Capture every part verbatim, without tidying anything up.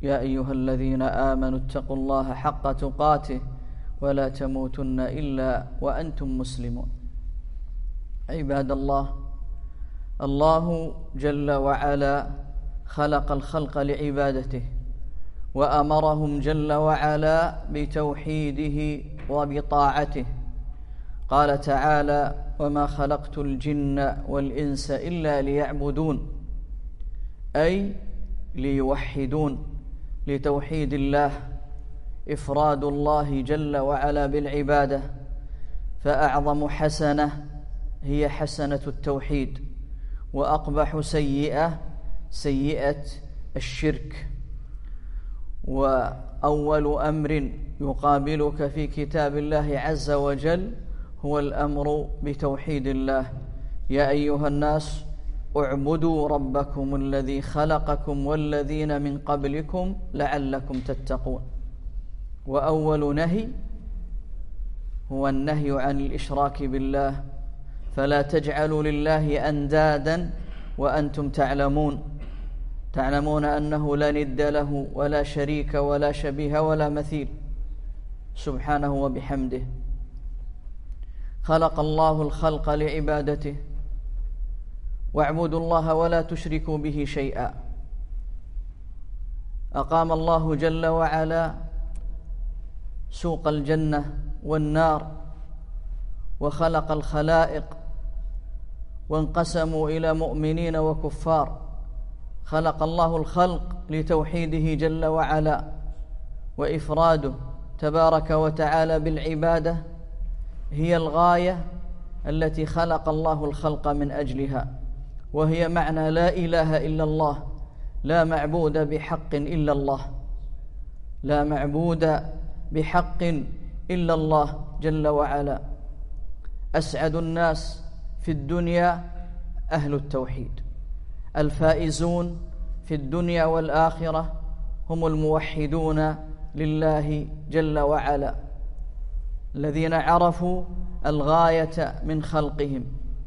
يا أيها الذين آمنوا اتقوا الله حق تقاته ولا تموتن إلا وأنتم مسلمون. عباد الله، الله جل وعلا خلق الخلق لعبادته، وأمرهم جل وعلا بتوحيده وبطاعته. قال تعالى: وما خلقت الجن والإنس إلا ليعبدون، أي ليوحدون، لتوحيد الله، إفراد الله جل وعلا بالعبادة. فأعظم حسنة هي حسنة التوحيد، وأقبح سيئة سيئة الشرك. وأول أمر يقابلك في كتاب الله عز وجل هو الأمر بتوحيد الله. يا أيها الناس اعبدوا ربكم الذي خلقكم والذين من قبلكم لعلكم تتقون. وأول نهي هو النهي عن الإشراك بالله، فلا تجعلوا لله أندادا وأنتم تعلمون تعلمون أنه لا ند له ولا شريك ولا شبيه ولا مثيل سبحانه وبحمده. خلق الله الخلق لعبادته، واعبدوا الله ولا تشركوا به شيئا. أقام الله جل وعلا سوق الجنة والنار، وخلق الخلائق وانقسموا إلى مؤمنين وكفار. خلق الله الخلق لتوحيده جل وعلا وإفراده تبارك وتعالى بالعبادة، هي الغاية التي خلق الله الخلق من أجلها، وهي معنى لا إله إلا الله، لا معبود بحق إلا الله، لا معبود بحق إلا الله جل وعلا. أسعد الناس في الدنيا أهل التوحيد، الفائزون في الدنيا والآخرة هم الموحدون لله جل وعلا، الذين عرفوا الغاية من خلقهم.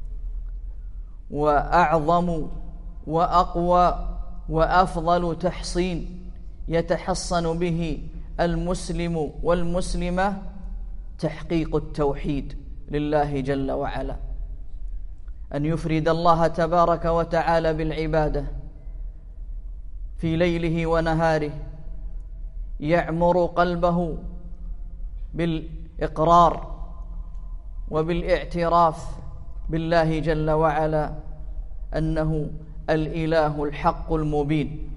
وأعظم وأقوى وأفضل تحصين يتحصن به المسلم والمسلمة تحقيق التوحيد لله جل وعلا، أن يفرد الله تبارك وتعالى بالعبادة في ليله ونهاره، يعمر قلبه بالإقرار وبالاعتراف بالله جل وعلا أنه الإله الحق المبين.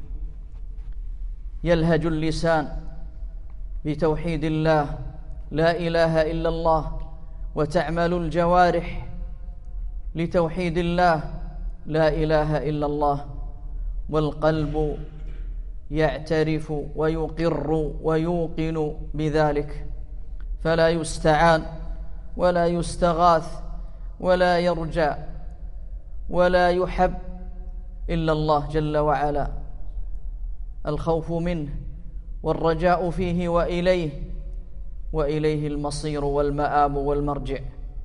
يلهج اللسان بتوحيد الله لا إله إلا الله، وتعمل الجوارح لتوحيد الله لا إله إلا الله، والقلب يعترف ويقر ويوقن بذلك، فلا يستعان ولا يستغاث ولا يرجى ولا يحب إلا الله جل وعلا. الخوف منه والرجاء فيه وإليه وإليه المصير والمآب والمرجع.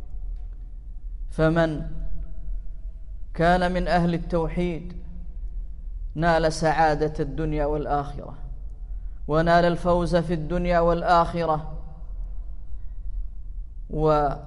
فمن كان من أهل التوحيد نال سعادة الدنيا والآخرة، ونال الفوز في الدنيا والآخرة. وهذا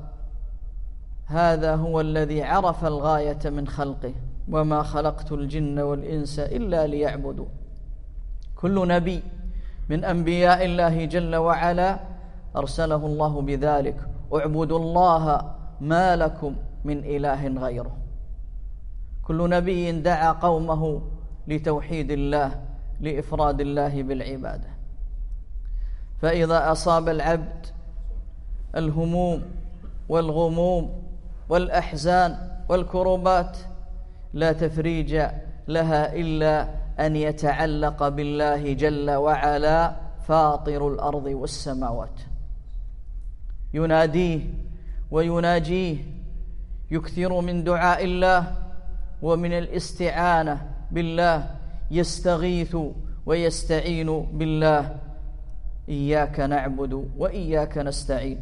هو الذي عرف الغاية من خلقه: وما خلقت الجن والإنس إلا ليعبدون. كل نبي من أنبياء الله جل وعلا أرسله الله بذلك: اعبدوا الله ما لكم من إله غيره. كل نبي دعا قومه لتوحيد الله، لإفراد الله بالعبادة. فإذا أصاب العبد الهموم والغموم والأحزان والكربات لا تفريج لها إلا أن يتعلق بالله جل وعلا فاطر الأرض والسماوات، يناديه ويناجيه، يكثر من دعاء الله ومن الاستعانة بالله، يستغيث ويستعين بالله: إياك نعبد وإياك نستعين.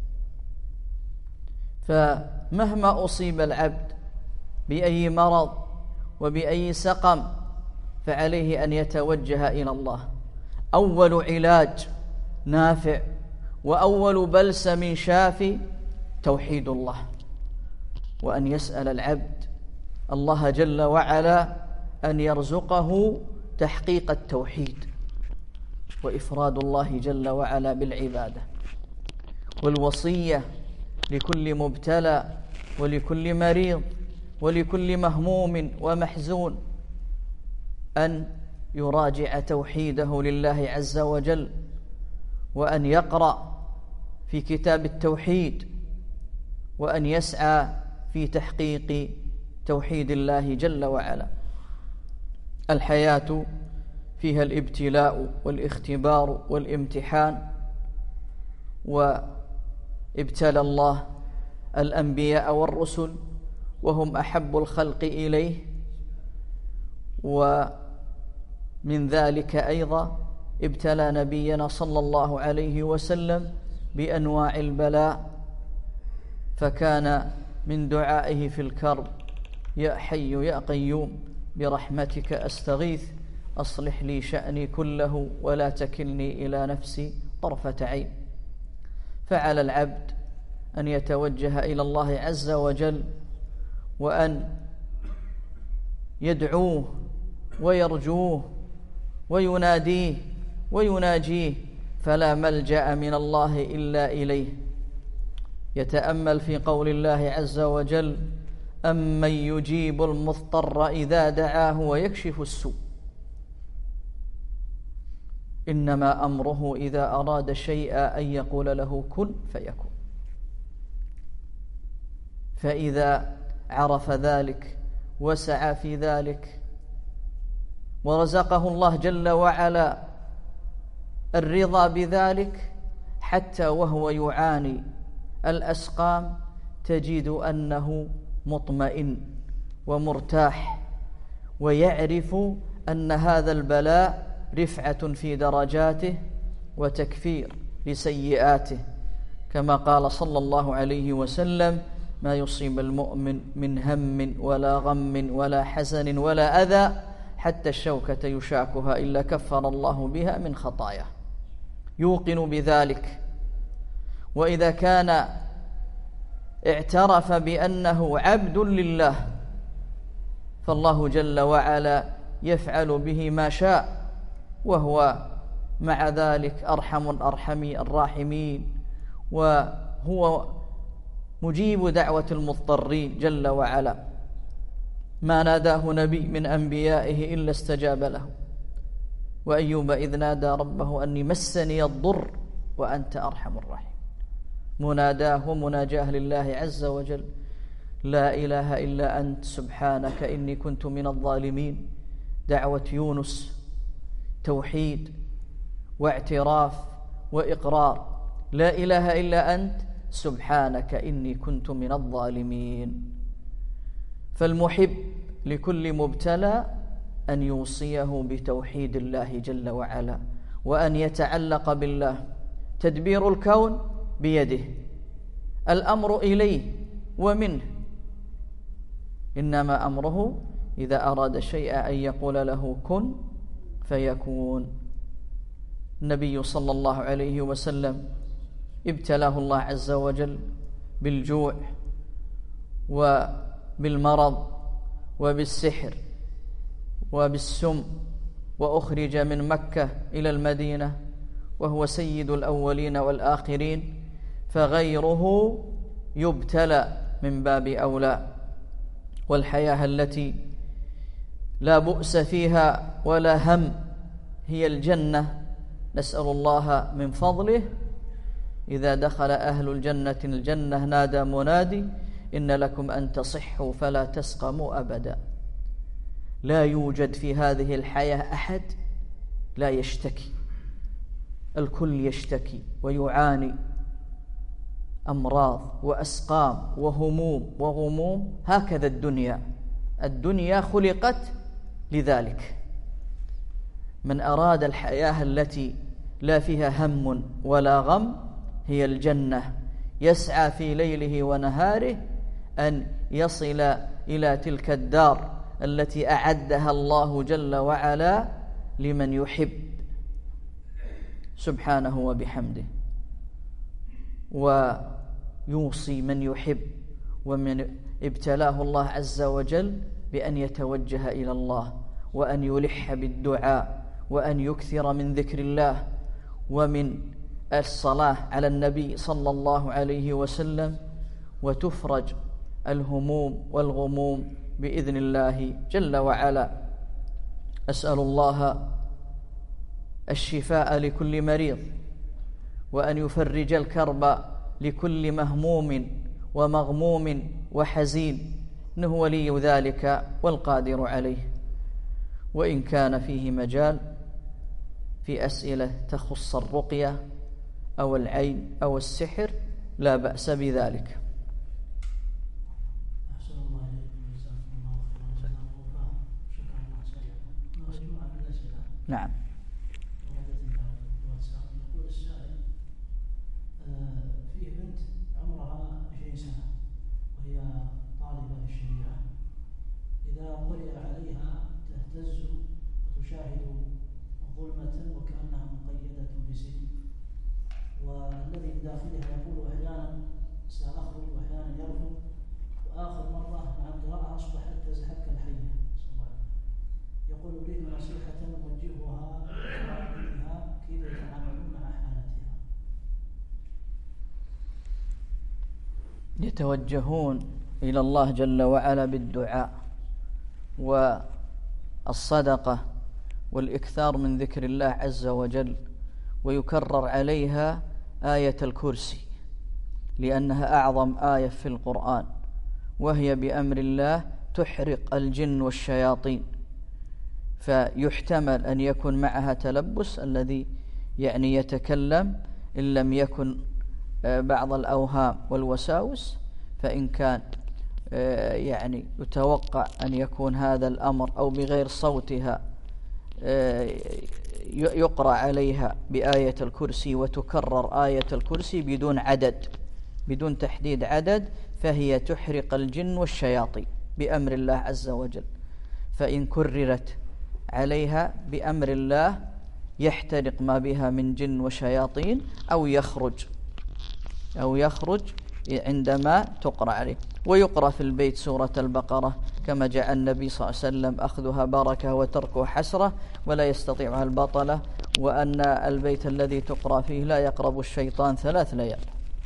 فمهما أصيب العبد بأي مرض وبأي سقم فعليه أن يتوجه إلى الله، أول علاج نافع وأول بلسم شافي توحيد الله، وأن يسأل العبد الله جل وعلا أن يرزقه تحقيق التوحيد وإفراد الله جل وعلا بالعبادة. والوصية لكل مبتلى ولكل مريض ولكل مهموم ومحزون أن يراجع توحيده لله عز وجل، وأن يقرأ في كتاب التوحيد، وأن يسعى في تحقيق توحيد الله جل وعلا. الحياة فيها الابتلاء والاختبار والامتحان، وابتلى الله الأنبياء والرسل وهم أحب الخلق إليه، ومن ذلك أيضا ابتلى نبينا صلى الله عليه وسلم بأنواع البلاء، فكان من دعائه في الكرب: يا حي يا قيوم برحمتك أستغيث أصلح لي شأني كله ولا تكلني إلى نفسي طرفة عين. فعلى العبد أن يتوجه إلى الله عز وجل وأن يدعوه ويرجوه ويناديه ويناجيه، فلا ملجأ من الله إلا إليه. يتأمل في قول الله عز وجل: أمن يجيب المضطر إذا دعاه ويكشف السوء، إنما أمره إذا أراد شيئا أن يقول له كن فيكون. فإذا عرف ذلك وسعى في ذلك ورزقه الله جل وعلا الرضا بذلك، حتى وهو يعاني الأسقام تجد أنه مطمئن ومرتاح، ويعرف أن هذا البلاء رفعة في درجاته وتكفير لسيئاته، كما قال صلى الله عليه وسلم: ما يصيب المؤمن من هم ولا غم ولا حزن ولا أذى حتى الشوكة يشاكها إلا كفر الله بها من خطاياه. يوقن بذلك، وإذا كان اعترف بأنه عبد لله فالله جل وعلا يفعل به ما شاء، وهو مع ذلك أرحم الأرحمين الراحمين، وهو مجيب دعوة المضطرين جل وعلا. ما ناداه نبي من أنبيائه إلا استجاب له. وأيوب إذ نادى ربه أني مسني الضر وأنت أرحم الراحمين. مناداه ومناجاه لله عز وجل: لا إله إلا أنت سبحانك إني كنت من الظالمين. دعوة يونس توحيد واعتراف وإقرار: لا إله إلا أنت سبحانك إني كنت من الظالمين. فالمحب لكل مبتلى أن يوصيه بتوحيد الله جل وعلا، وأن يتعلق بالله. تدبير الكون بيده، الأمر إليه ومنه، إنما أمره إذا أراد شيئا أن يقول له كن فيكون. النبي صلى الله عليه وسلم ابتلاه الله عز وجل بالجوع وبالمرض وبالسحر وبالسم، وأخرج من مكة إلى المدينة وهو سيد الأولين والآخرين، فغيره يبتلى من باب أولى. والحياة التي لا بؤس فيها ولا هم هي الجنة، نسأل الله من فضله إذا دخل أهل الجنة الجنة نادى منادي: إن لكم أن تصحوا فلا تسقموا أبدا. لا يوجد في هذه الحياة أحد لا يشتكي، الكل يشتكي ويعاني أمراض وأسقام وهموم وغموم. هكذا الدنيا، الدنيا خلقت لذلك. من أراد الحياة التي لا فيها هم ولا غم هي الجنة، يسعى في ليله ونهاره أن يصل إلى تلك الدار التي أعدها الله جل وعلا لمن يحب. سبحانه وبحمده، ويوصي من يحب ومن ابتلاه الله عز وجل بأن يتوجه إلى الله وأن يلح بالدعاء وأن يكثر من ذكر الله ومن الصلاة على النبي صلى الله عليه وسلم، وتفرج الهموم والغموم بإذن الله جل وعلا. أسأل الله الشفاء لكل مريض، وأن يفرج الكرب لكل مهموم ومغموم وحزين، إنه ولي ذلك والقادر عليه. وإن كان فيه مجال في أسئلة تخص الرقية أو العين أو السحر لا بأس بذلك. نعم. يقول السائل: فيه بنت عمرها عشرين سنة وهي طالبة في الشريعة، إذا قرئ عليها تهتز وتشاهد ظلمة وكأنها مقيدة بسجن، والذي بداخلها يقول أحيانا سأخرج وأحيانا يرفض، وآخر مرة مع القراءة أصبحت تزحف كالحية. يقول: أريد نصيحة نوجهها لوالدها كيف يتعاملون مع حالتها. يتوجهون إلى الله جل وعلا بالدعاء والصدقة والإكثار من ذكر الله عز وجل، ويكرر عليها آية الكرسي لأنها أعظم آية في القرآن، وهي بأمر الله تحرق الجن والشياطين، فيحتمل أن يكون معها تلبس الذي يعني يتكلم إن لم يكن بعض الأوهام والوساوس، فإن كان يعني يتوقع أن يكون هذا الأمر أو بغير صوتها يقرأ عليها بآية الكرسي وتكرر آية الكرسي بدون عدد بدون تحديد عدد، فهي تحرق الجن والشياطين بأمر الله عز وجل. فإن كررت عليها بأمر الله يحترق ما بها من جن وشياطين أو يخرج أو يخرج عندما تقرأ عليه. ويقرأ في البيت سورة البقرة كما جاء النبي صلى الله عليه وسلم: أخذها بركة وتركها حسرة ولا يستطيعها البطلة، وأن البيت الذي تقرأ فيه لا يقرب الشيطان ثلاث ليال.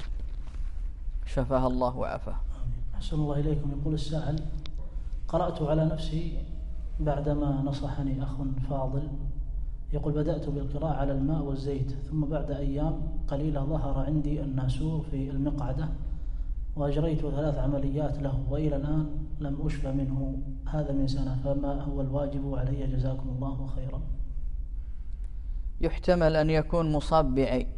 شفاها الله وعافاه. أحسن الله إليكم. يقول السائل: قرأت على نفسي بعدما نصحني أخ فاضل، يقول: بدأت بالقراءة على الماء والزيت، ثم بعد أيام قليلة ظهر عندي الناسور في المقعدة، وأجريت ثلاث عمليات له وإلى الآن لم أشفى منه، هذا من سنة، فما هو الواجب علي جزاكم الله خيرا؟ يحتمل أن يكون مصاب بعين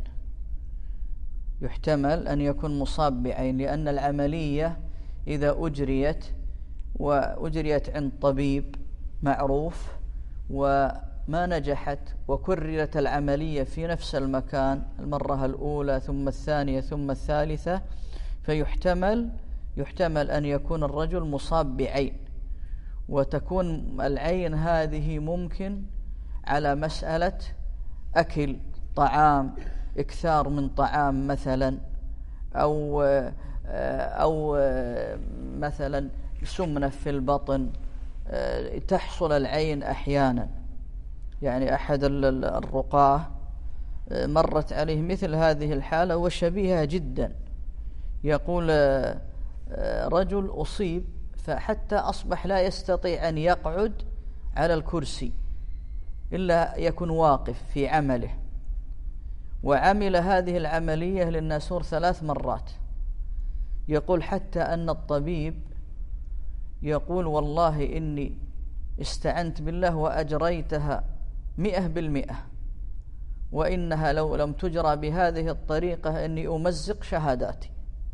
يحتمل أن يكون مصاب بعين لأن العملية إذا أجريت وأجريت عند طبيب معروف وما نجحت وكررت العملية في نفس المكان المرة الأولى ثم الثانية ثم الثالثة، فيحتمل يحتمل أن يكون الرجل مصاب بعين، وتكون العين هذه ممكن على مسألة أكل طعام، إكثار من طعام مثلا، أو أو مثلا سمنة في البطن تحصل العين أحيانا. يعني أحد الرقاة مرت عليه مثل هذه الحالة وشبيهة جدا، يقول رجل أصيب فحتى أصبح لا يستطيع أن يقعد على الكرسي إلا يكون واقف في عمله، وعمل هذه العملية للناسور ثلاث مرات. يقول حتى أن الطبيب يقول: والله إني استعنت بالله وأجريتها مئة بالمئة، وإنها لو لم تجرى بهذه الطريقة إني أمزق شهاداتي.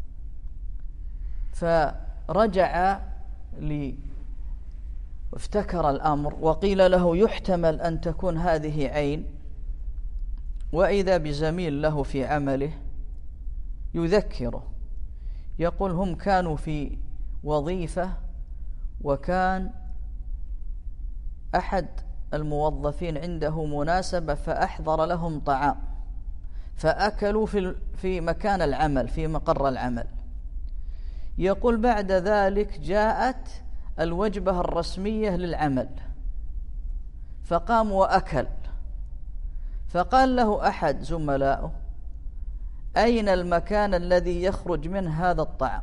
فرجع لي وافتكر الأمر وقيل له: يحتمل أن تكون هذه عين. وإذا بزميل له في عمله يذكره، يقول: هم كانوا في وظيفة وكان أحد الموظفين عنده مناسبة فأحضر لهم طعام، فأكلوا في في مكان العمل، في مقر العمل. يقول بعد ذلك جاءت الوجبة الرسمية للعمل، فقام وأكل، فقال له أحد زملائه: أين المكان الذي يخرج منه هذا الطعام؟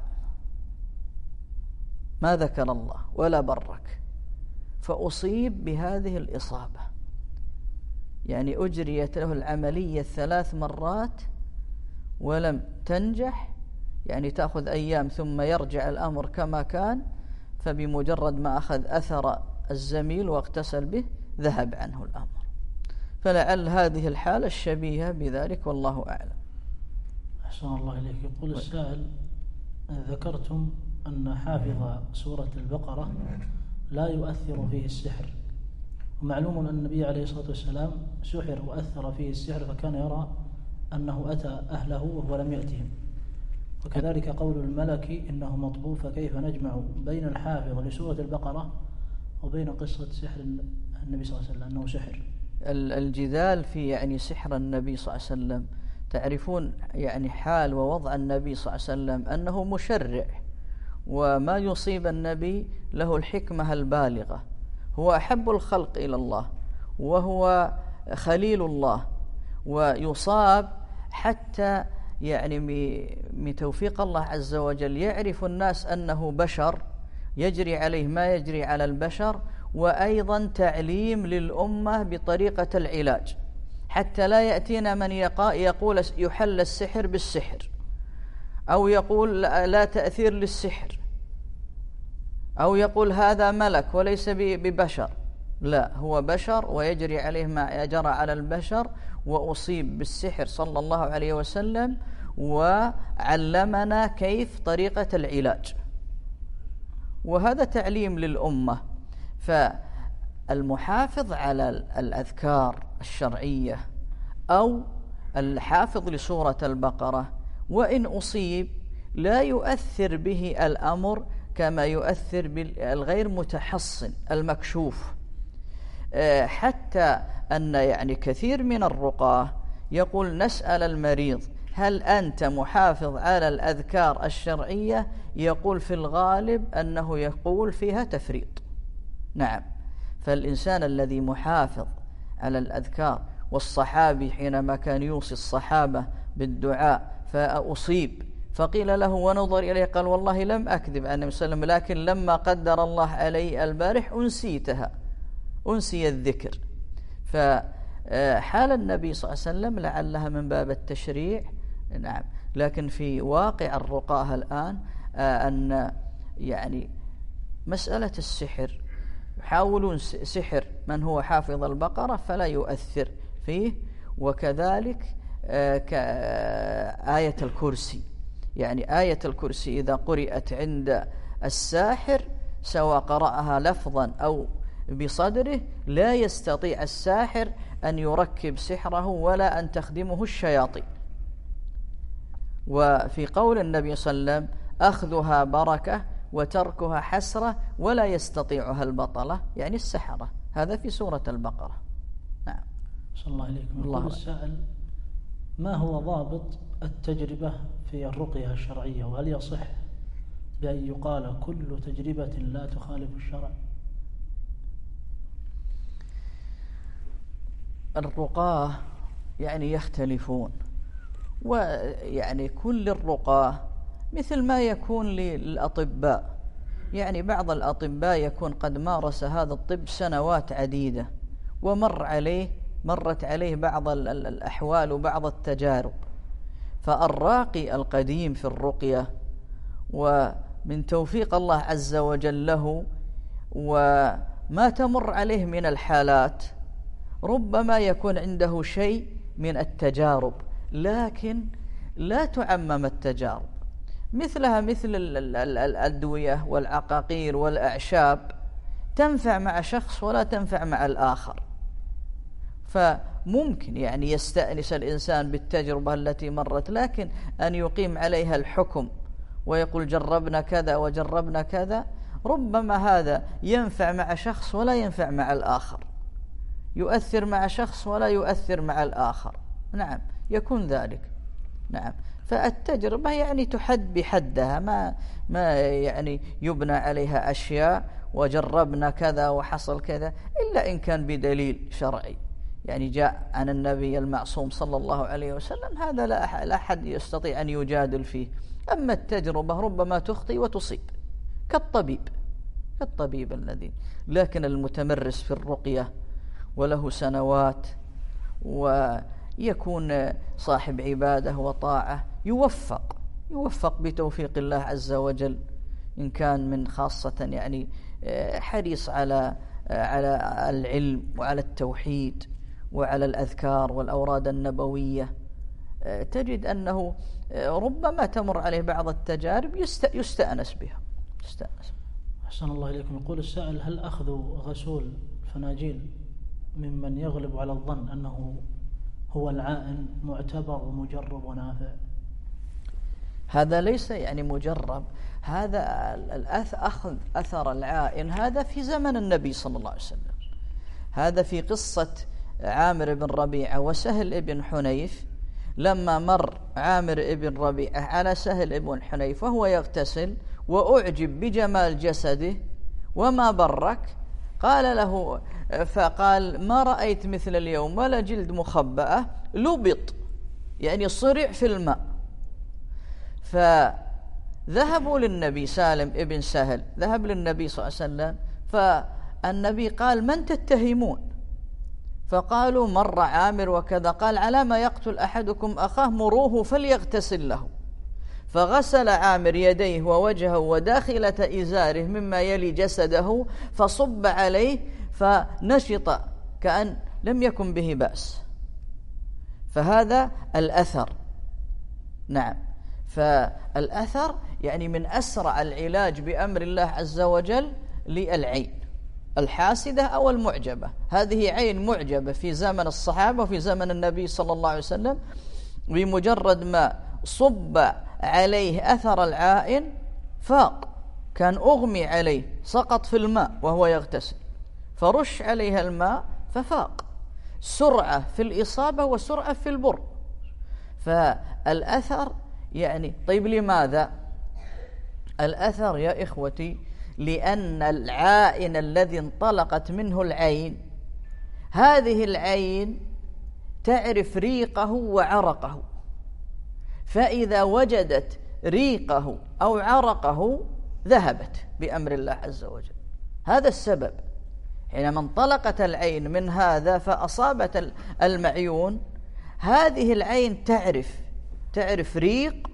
ما ذكر الله ولا برك، فأصيب بهذه الإصابة. يعني أجريت له العملية ثلاث مرات ولم تنجح، يعني تأخذ أيام ثم يرجع الأمر كما كان، فبمجرد ما أخذ أثر الزميل واغتسل به ذهب عنه الأمر. فلعل هذه الحالة الشبيهة بذلك، والله أعلم. أحسن الله إليك. يقول السائل: ذكرتم أن حافظ سورة البقرة لا يؤثر فيه السحر، ومعلوم أن النبي عليه الصلاة والسلام سحر وأثر فيه السحر، فكان يرى أنه أتى أهله وهو لم يأتهم، وكذلك قول الملك إنه مطبوع، فكيف نجمع بين الحافظ لسورة البقرة وبين قصة سحر النبي صلى الله عليه وسلم أنه سحر؟ الجدال في يعني سحر النبي صلى الله عليه وسلم، تعرفون يعني حال ووضع النبي صلى الله عليه وسلم أنه مشرع، وما يصيب النبي له الحكمة البالغة، هو أحب الخلق إلى الله وهو خليل الله، ويصاب حتى يعني من توفيق الله عز وجل يعرف الناس أنه بشر يجري عليه ما يجري على البشر، وأيضا تعليم للأمة بطريقة العلاج، حتى لا يأتينا من يقول يحل السحر بالسحر، أو يقول لا تأثير للسحر، أو يقول هذا ملك وليس ببشر. لا، هو بشر ويجري عليه ما يجرى على البشر، وأصيب بالسحر صلى الله عليه وسلم وعلمنا كيف طريقة العلاج، وهذا تعليم للأمة. فالمحافظ على الأذكار الشرعية أو الحافظ لسورة البقرة وإن أصيب لا يؤثر به الأمر كما يؤثر بالغير متحصن المكشوف، حتى أن يعني كثير من الرقاة يقول نسأل المريض: هل أنت محافظ على الأذكار الشرعية؟ يقول في الغالب أنه يقول فيها تفريط. نعم، فالإنسان الذي محافظ على الأذكار، والصحابي حينما كان يوصي الصحابة بالدعاء فأصيب فقيل له ونظر إليه قال: والله لم أكذب عن النبي صلى الله عليه وسلم، لكن لما قدر الله علي البارح أنسيتها، أنسي الذكر. فحال النبي صلى الله عليه وسلم لعلها من باب التشريع. نعم، لكن في واقع الرقاة الآن أن يعني مسألة السحر يحاولون سحر من هو حافظ البقرة فلا يؤثر فيه، وكذلك كآية الكرسي، يعني آية الكرسي إذا قرأت عند الساحر سواء قرأها لفظا أو بصدره لا يستطيع الساحر أن يركب سحره ولا أن تخدمه الشياطين. وفي قول النبي صلى الله عليه وسلم: أخذها بركة وتركها حسرة ولا يستطيعها البطلة، يعني السحرة. هذا في سورة البقرة. نعم. صلى الله عليكم. الله السائل: ما هو ضابط التجربة في الرقية الشرعية، وهل يصح بأن يقال كل تجربة لا تخالف الشرع؟ الرقاة يعني يختلفون، ويعني كل الرقاة مثل ما يكون للأطباء، يعني بعض الأطباء يكون قد مارس هذا الطب سنوات عديدة ومر عليه مرت عليه بعض الأحوال وبعض التجارب، فالراقي القديم في الرقية ومن توفيق الله عز وجل له وما تمر عليه من الحالات ربما يكون عنده شيء من التجارب، لكن لا تعمم التجارب، مثلها مثل الأدوية والعقاقير والأعشاب تنفع مع شخص ولا تنفع مع الآخر. فممكن يعني يستأنس الإنسان بالتجربة التي مرت، لكن أن يقيم عليها الحكم ويقول جربنا كذا وجربنا كذا، ربما هذا ينفع مع شخص ولا ينفع مع الآخر، يؤثر مع شخص ولا يؤثر مع الآخر. نعم يكون ذلك. نعم، فالتجربة يعني تحد بحدها، ما ما يعني يبنى عليها أشياء وجربنا كذا وحصل كذا، إلا إن كان بدليل شرعي يعني جاء عن النبي المعصوم صلى الله عليه وسلم، هذا لا أحد يستطيع أن يجادل فيه. أما التجربة ربما تخطئ وتصيب، كالطبيب كالطبيب الذي لكن المتمرس في الرقية وله سنوات ويكون صاحب عبادة وطاعة يوفق يوفق بتوفيق الله عز وجل، إن كان من خاصة يعني حريص على على العلم وعلى التوحيد وعلى الأذكار والأوراد النبوية، تجد أنه ربما تمر عليه بعض التجارب يستأنس بها يستأنس. أحسن الله إليكم. يقول السائل: هل أخذ غسول الفناجيل ممن يغلب على الظن أنه هو العائن معتبر ومجرب ونافع؟ هذا ليس يعني مجرب، هذا أخذ أثر العائن هذا في زمن النبي صلى الله عليه وسلم. هذا في قصة عامر بن ربيعة وسهل بن حنيف، لما مر عامر بن ربيعة على سهل بن حنيف وهو يغتسل وأعجب بجمال جسده وما برك، قال له فقال: ما رأيت مثل اليوم ولا جلد مخبأة، لبط يعني صرع في الماء. فذهبوا للنبي، سالم ابن سهل ذهب للنبي صلى الله عليه وسلم، فالنبي قال: من تتهمون؟ فقالوا: مر عامر وكذا. قال: على ما يقتل أحدكم أخاه مروه فليغتسل له. فغسل عامر يديه ووجهه وداخلة إزاره مما يلي جسده، فصب عليه فنشط كأن لم يكن به بأس. فهذا الأثر. نعم، فالأثر يعني من أسرع العلاج بأمر الله عز وجل للعين الحاسدة أو المعجبة. هذه عين معجبة في زمن الصحابة وفي زمن النبي صلى الله عليه وسلم، بمجرد ما صب عليه أثر العائن فاق، كان أغمي عليه، سقط في الماء وهو يغتسل، فرش عليها الماء ففاق. سرعة في الإصابة وسرعة في البر. فالأثر يعني طيب لماذا؟ الأثر يا إخوتي لأن العائن الذي انطلقت منه العين، هذه العين تعرف ريقه وعرقه، فإذا وجدت ريقه أو عرقه ذهبت بأمر الله عز وجل. هذا السبب حينما انطلقت العين من هذا فأصابت المعيون، هذه العين تعرف تعرف ريق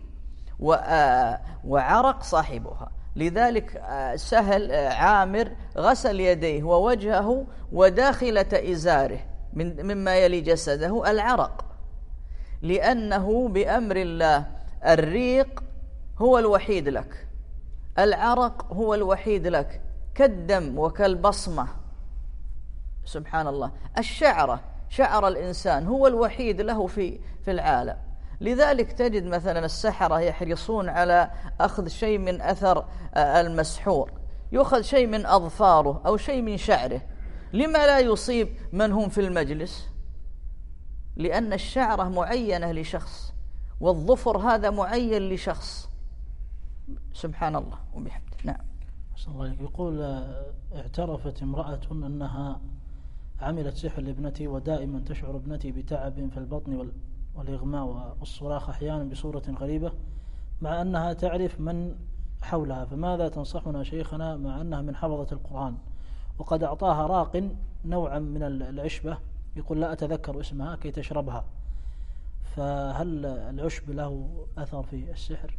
وعرق صاحبها. لذلك سهل عامر غسل يديه ووجهه وداخلة إزاره من مما يلي جسده العرق، لأنه بأمر الله الريق هو الوحيد لك، العرق هو الوحيد لك، كالدم وكالبصمة. سبحان الله، الشعرة شعر الإنسان هو الوحيد له في في العالم. لذلك تجد مثلا السحرة يحرصون على أخذ شيء من أثر المسحور، يأخذ شيء من أظفاره أو شيء من شعره. لما لا يصيب من هم في المجلس؟ لأن الشعرة معينة لشخص، والظفر هذا معين لشخص. سبحان الله وبحمده. نعم. أحسن الله عليك. يقول: اعترفت امرأة أنها عملت سحر لابنتي، ودائما تشعر ابنتي بتعب في البطن والإغماء والصراخ أحيانا بصورة غريبة، مع أنها تعرف من حولها، فماذا تنصحنا شيخنا مع أنها من حفظة القرآن، وقد أعطاها راق نوعا من العشبة، يقول لا أتذكر اسمها، كي تشربها، فهل العشب له أثر في السحر؟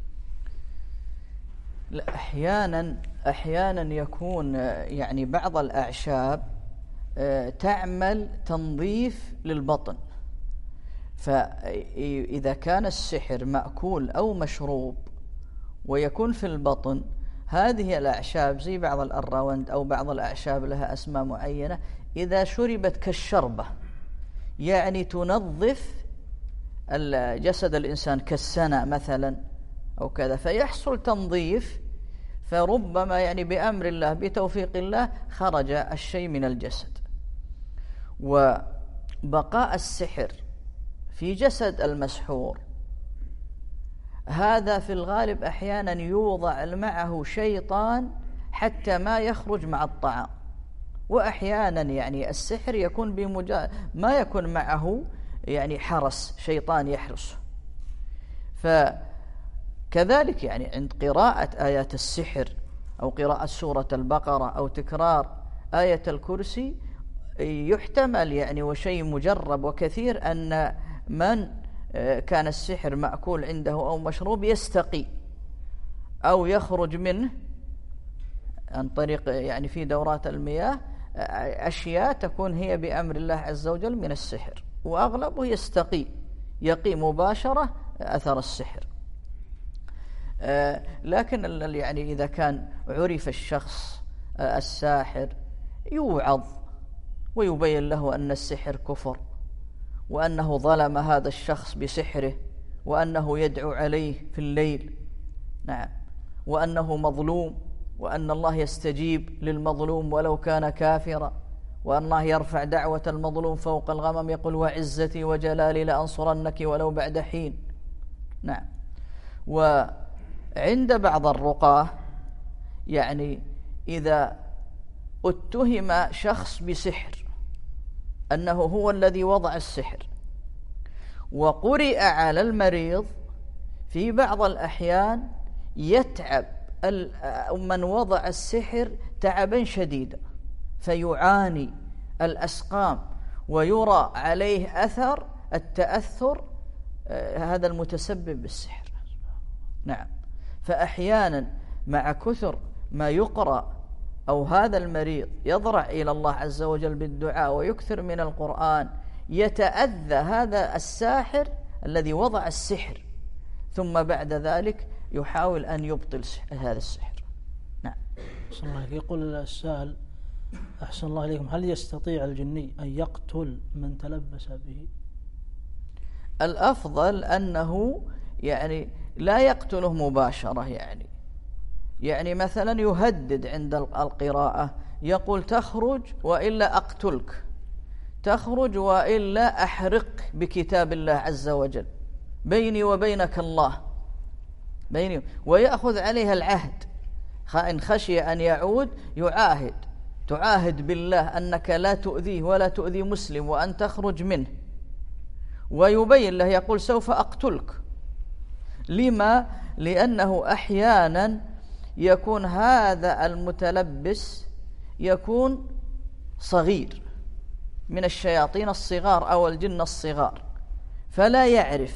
لا، أحيانا أحيانا يكون يعني بعض الأعشاب تعمل تنظيف للبطن، فإذا كان السحر مأكول أو مشروب ويكون في البطن، هذه الأعشاب زي بعض الأراوند أو بعض الأعشاب لها أسماء معينة، إذا شربت كالشربة يعني تنظف جسد الإنسان كالسنة مثلا أو كذا، فيحصل تنظيف، فربما يعني بأمر الله بتوفيق الله خرج الشيء من الجسد. وبقاء السحر في جسد المسحور، هذا في الغالب أحيانا يوضع معه شيطان حتى ما يخرج مع الطعام، وأحيانا يعني السحر يكون بمجا... ما يكون معه يعني حرس، شيطان يحرسه. فكذلك يعني عند قراءة آيات السحر أو قراءة سورة البقرة أو تكرار آية الكرسي يحتمل يعني وشيء مجرب وكثير أن من كان السحر مأكول عنده أو مشروب يستقي أو يخرج منه عن طريق يعني في دورات المياه أشياء تكون هي بأمر الله عز وجل من السحر، وأغلبه يستقي يقي مباشرة أثر السحر. لكن يعني إذا كان عرف الشخص الساحر يوعظ ويبين له أن السحر كفر، وأنه ظلم هذا الشخص بسحره، وأنه يدعو عليه في الليل، نعم، وأنه مظلوم، وأن الله يستجيب للمظلوم ولو كان كافرا، وأن الله يرفع دعوة المظلوم فوق الغمم، يقول وعزتي وجلالي لأنصرنك ولو بعد حين. نعم. وعند بعض الرقاة يعني إذا اتهم شخص بسحر أنه هو الذي وضع السحر وقرئ على المريض، في بعض الأحيان يتعب من وضع السحر تعبا شديدا فيعاني الأسقام ويرى عليه أثر التأثر هذا المتسبب بالسحر. نعم. فأحيانا مع كثر ما يقرأ أو هذا المريض يضرع إلى الله عز وجل بالدعاء ويكثر من القرآن يتأذى هذا الساحر الذي وضع السحر، ثم بعد ذلك يحاول أن يبطل هذا السحر. نعم. أحسن الله. يقول السائل أحسن الله عليكم، هل يستطيع الجني أن يقتل من تلبس به؟ الأفضل أنه يعني لا يقتله مباشرة، يعني يعني مثلا يهدد عند القراءة، يقول تخرج وإلا أقتلك، تخرج وإلا أحرق بكتاب الله عز وجل، بيني وبينك الله، بيني، ويأخذ عليها العهد، إن خشي أن يعود يعاهد، تعاهد بالله أنك لا تؤذيه ولا تؤذي مسلم وأن تخرج منه، ويبين له يقول سوف أقتلك. لما؟ لأنه أحيانا يكون هذا المتلبس يكون صغير من الشياطين الصغار أو الجن الصغار فلا يعرف،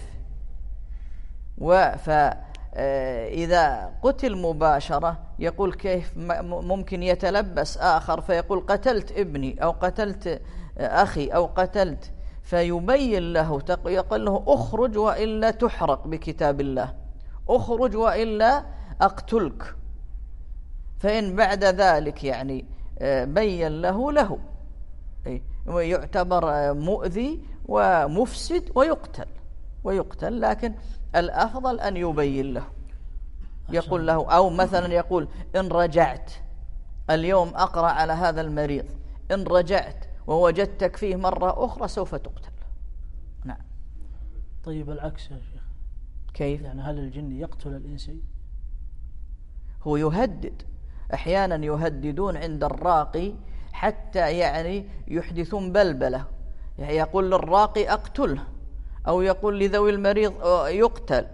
فإذا قتل مباشرة يقول كيف ممكن يتلبس آخر فيقول قتلت ابني أو قتلت أخي أو قتلت، فيبين له يقول له أخرج وإلا تحرق بكتاب الله، أخرج وإلا أقتلك. فإن بعد ذلك يعني بين له له ويعتبر مؤذي ومفسد ويقتل ويقتل لكن الأفضل أن يبين له، يقول له، أو مثلا يقول إن رجعت اليوم أقرأ على هذا المريض، إن رجعت ووجدتك فيه مرة أخرى سوف تقتل. نعم. طيب العكس يا شيخ كيف؟ يعني هل الجن يقتل الإنسي؟ هو يهدد، أحيانا يهددون عند الراقي حتى يعني يحدثون بلبلة، يعني يقول للراقي أقتله أو يقول لذوي المريض يقتل،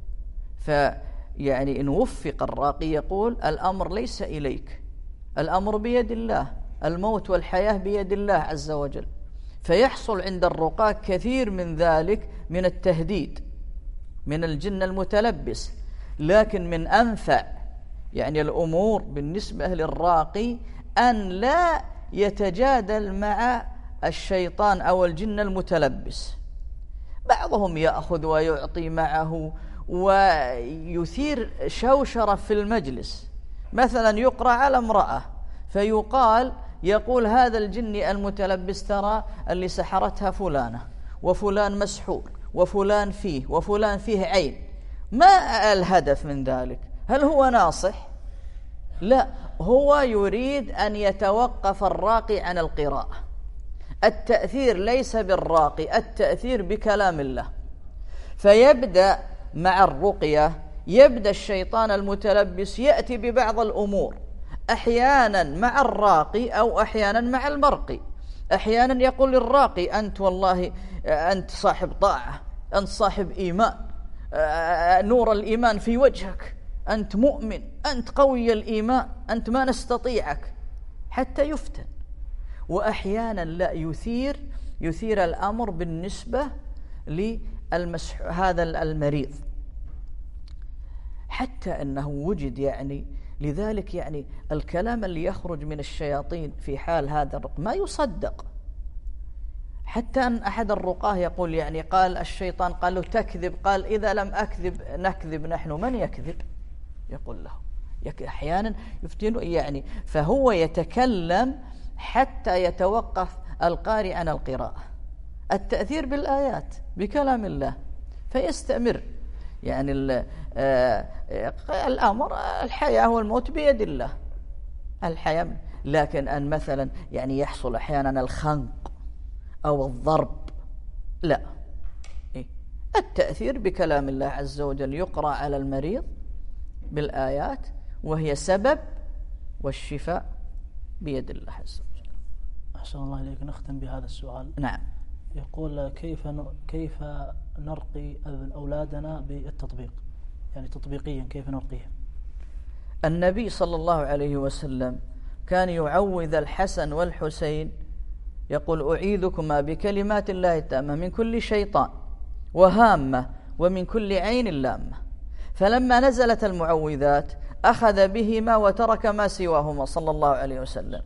فيعني إن وفق الراقي يقول الأمر ليس إليك، الأمر بيد الله، الموت والحياة بيد الله عز وجل. فيحصل عند الرقاة كثير من ذلك من التهديد من الجن المتلبس، لكن من أنفع يعني الأمور بالنسبة للراقي أن لا يتجادل مع الشيطان أو الجن المتلبس. بعضهم يأخذ ويعطي معه ويثير شوشرة في المجلس، مثلا يقرأ على امرأة فيقال يقول هذا الجني المتلبس ترى اللي سحرتها فلانة وفلان مسحور وفلان فيه وفلان فيه عين. ما الهدف من ذلك؟ هل هو ناصح؟ لا، هو يريد أن يتوقف الراقي عن القراءة، التأثير ليس بالراقي، التأثير بكلام الله. فيبدأ مع الرقية، يبدأ الشيطان المتلبس يأتي ببعض الأمور، أحيانا مع الراقي أو أحيانا مع المرقي. أحيانا يقول للراقي: أنت والله أنت صاحب طاعة، أنت صاحب إيمان، نور الإيمان في وجهك، أنت مؤمن، أنت قوي الإيمان، أنت ما نستطيعك، حتى يفتن. وأحيانا لا، يثير يثير الأمر بالنسبة للمسح هذا المريض، حتى أنه وجد يعني لذلك يعني الكلام اللي يخرج من الشياطين في حال هذا الرق ما يصدق. حتى أن أحد الرقاه يقول يعني قال الشيطان قال له: تكذب. قال: إذا لم أكذب نكذب نحن، من يكذب؟ يقول له أحيانا يفتن يعني. فهو يتكلم حتى يتوقف القارئ عن القراءة. التأثير بالآيات بكلام الله فيستمر. يعني الأمر الحياة والموت بيد الله، الحياة. لكن أن مثلا يعني يحصل أحيانا الخنق أو الضرب، لا. التأثير بكلام الله عز وجل، يقرأ على المريض بالآيات وهي سبب، والشفاء بيد الله عز وجل. أحسن الله إليك. نختم بهذا السؤال. نعم. يقول: كيف كيف نرقي أولادنا بالتطبيق، يعني تطبيقيا كيف نرقيهم؟ النبي صلى الله عليه وسلم كان يعوذ الحسن والحسين، يقول: أعيذكما بكلمات الله التامة من كل شيطان وهامة ومن كل عين لامة. فلما نزلت المعوذات أخذ بهما وترك ما سواهما صلى الله عليه وسلم.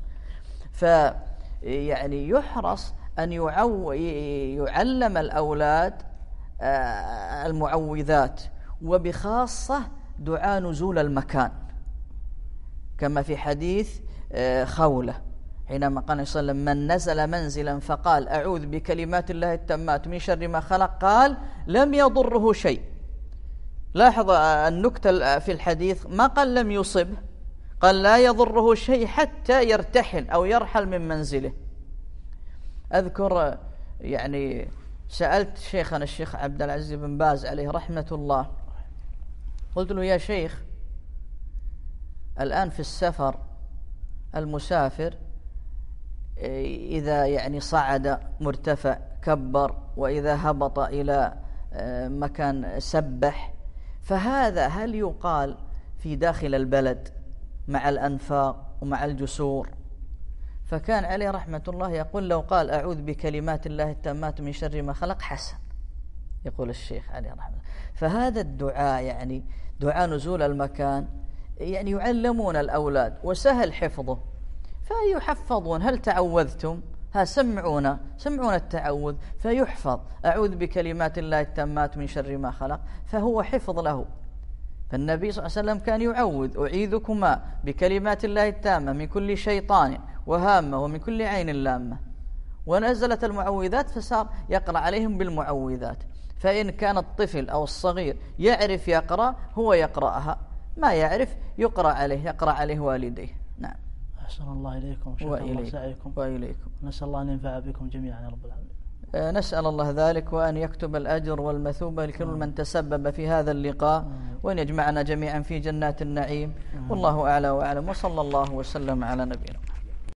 فيعني يحرص أن يعو يعلم الأولاد المعوذات، وبخاصة دعاء نزول المكان، كما في حديث خولة حينما قال صلى الله عليه وسلم: من نزل منزلا فقال أعوذ بكلمات الله التامات من شر ما خلق، قال لم يضره شيء. لاحظ النكتة في الحديث، ما قال لم يصبه، قال لا يضره شيء حتى يرتحل أو يرحل من منزله. أذكر يعني سألت شيخنا الشيخ عبد العزيز بن باز عليه رحمة الله، قلت له: يا شيخ، الآن في السفر المسافر إذا يعني صعد مرتفع كبر، وإذا هبط إلى مكان سبح، فهذا هل يقال في داخل البلد مع الأنفاق ومع الجسور؟ فكان عليه رحمة الله يقول: لو قال أعوذ بكلمات الله التامات من شر ما خلق حسن، يقول الشيخ عليه رحمة الله. فهذا الدعاء يعني دعاء نزول المكان يعني يعلمون الأولاد وسهل حفظه، فيحفظون. هل تعوذتم؟ ها سمعونا سمعونا التعوذ فيحفظ، أعوذ بكلمات الله التامات من شر ما خلق، فهو حفظ له. فالنبي صلى الله عليه وسلم كان يعوذ: أعيذكما بكلمات الله التامة من كل شيطان وهامة ومن كل عين لامة. ونزلت المعوذات فصار يقرأ عليهم بالمعوذات. فإن كان الطفل أو الصغير يعرف يقرأ هو يقرأها، ما يعرف يقرأ عليه يقرأ عليه والديه. نعم. أحسن الله إليكم، شكرا الله سعيكم، وإليكم. نسأل الله أن ينفع بكم جميعا يا رب العالمين. نسأل الله ذلك، وأن يكتب الأجر والمثوبة لكل من تسبب في هذا اللقاء، وأن يجمعنا جميعا في جنات النعيم. والله أعلى وأعلم، وصلى الله وسلم على نبينا.